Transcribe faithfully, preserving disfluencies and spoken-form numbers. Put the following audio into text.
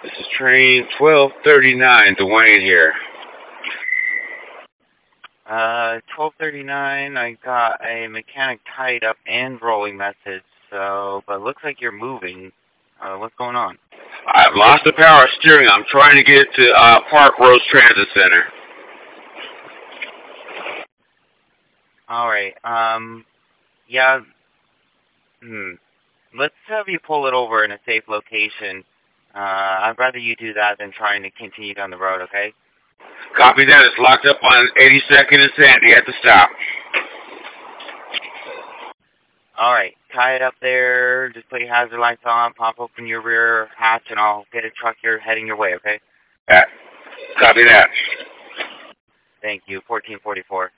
This is train twelve thirty-nine, Dwayne here. Uh, twelve thirty-nine, I got a mechanic tied up and rolling message, so, but it looks like you're moving. Uh, what's going on? I've lost the power steering. I'm trying to get to uh, Park Rose Transit Center. Alright, um, yeah, hmm. Let's have you pull it over in a safe location. Uh, I'd rather you do that than trying to continue down the road, okay? Copy that. It's locked up on eighty-second and Sandy at the stop. Alright, tie it up there, just put your hazard lights on, pop open your rear hatch, and I'll get a truck here heading your way, okay? Yeah. Copy that. Thank you, fourteen forty-four.